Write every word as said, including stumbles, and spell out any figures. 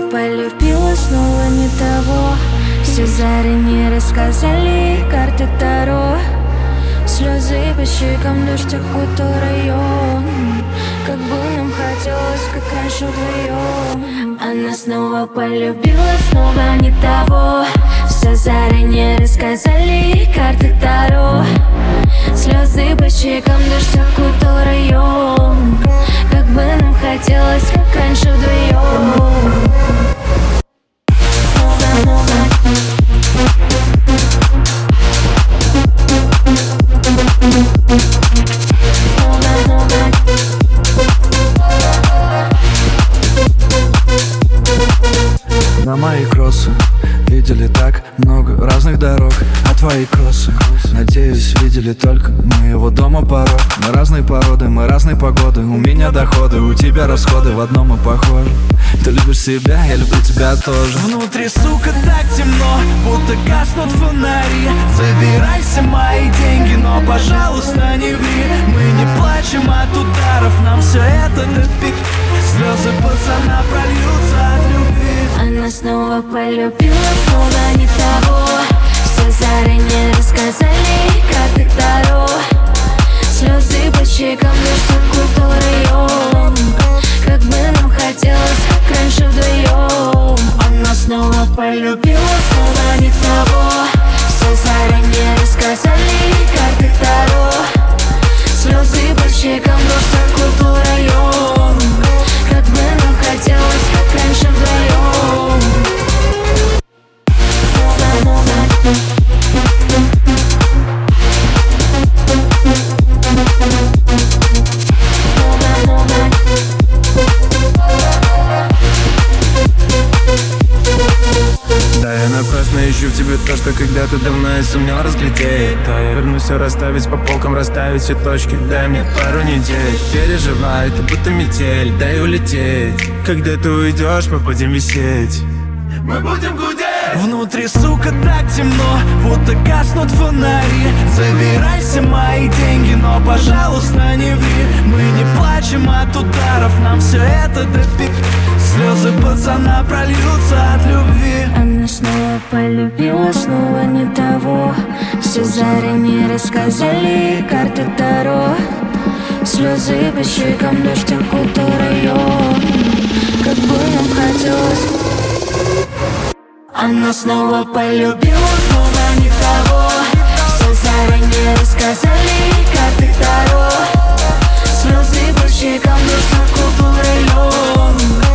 полюбила снова не того. Все зари не рассказали, карты Таро. Слезы по щекам, дождь окутал район. Как бы нам хотелось, как раньше вдвоем. Она снова полюбила, снова не того. Все зари не рассказали, карты Таро. Слезы по щекам, дождь окутал район. Как бы нам хотелось, как раньше вдвоем. На мои кроссы видели так много разных дорог. А твои кроссы, надеюсь, видели только моего дома порог. Мы разные породы, мы разные погоды. У меня доходы, у тебя расходы, в одном мы похожи. Ты любишь себя, я люблю тебя тоже. Внутри, сука, так темно, будто гаснут фонари. Забирайся мои деньги, но, пожалуйста, не ври. Мы не плачем от ударов, нам все это допик. Слезы пацана прольются от любви. Она снова полюбила, снова не того. Все заранее рассказали, как и Таро. Слезы по щекам, дождь окутал район. Как бы нам хотелось, как раньше вдвоем. Она снова полюбила, снова не того. Все заранее рассказали, как и Таро. Слезы по щекам, дождь окутал район. Как бы нам хотелось, как раньше вдвоем. Да, я напрасно ищу в тебе то, что когда-то давно я сумел разглядеть. Да, я вернусь все расставить по полкам, расставить все точки. Дай мне пару недель, переживай, это будто метель. Дай улететь, когда ты уйдешь, мы будем висеть. Мы будем гудеть. Внутри, сука, так темно, будто гаснут фонари. Забирайся мои деньги, но, пожалуйста, не ври. Мы не плачем от ударов, нам все это допик. Слезы пацана прольются от любви. Она снова полюбила, снова не того. Все заранее рассказали, карты Таро. Слезы по щекам, дождь окутал район. Как бы нам хотелось. Она снова полюбила, снова не того. Все заранее рассказали, карты Таро. Слезы по щекам, дождь окутал район.